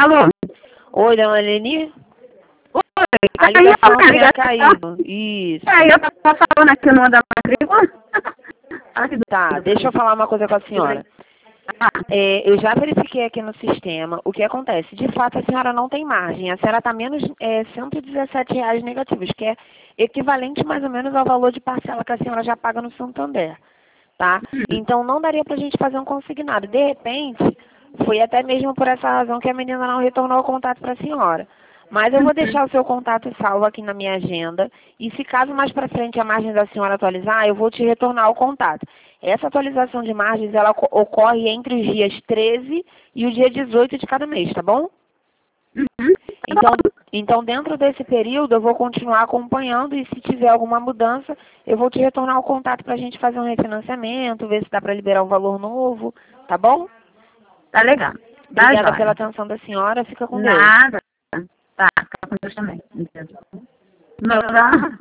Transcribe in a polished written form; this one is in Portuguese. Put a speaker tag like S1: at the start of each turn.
S1: Alô?
S2: Oi, dona Leni?
S1: Oi,
S2: A ligação tinha caído. Isso.
S1: Eu tava falando aqui no da matrícula.
S2: Tá, deixa eu falar uma coisa com a senhora. Eu já verifiquei aqui no sistema o que acontece. De fato, a senhora não tem margem. A senhora está menos R$ 117 negativos, que é equivalente mais ou menos ao valor de parcela que a senhora já paga no Santander. Tá? Então, não daria para a gente fazer um consignado. De repente, foi até mesmo por essa razão que a menina não retornou o contato para a senhora. Mas eu vou deixar o seu contato salvo aqui na minha agenda e se caso mais para frente a margem da senhora atualizar, eu vou te retornar o contato. Essa atualização de margens, ela ocorre entre os dias 13 e o dia 18 de cada mês, tá bom? Então, dentro desse período, eu vou continuar acompanhando e se tiver alguma mudança, eu vou te retornar o contato para a gente fazer um refinanciamento, ver se dá para liberar um valor novo, tá bom?
S1: Tá legal.
S2: Obrigada pela atenção da senhora, fica com Deus.
S1: Nada. Tá, fica com Deus também. Não.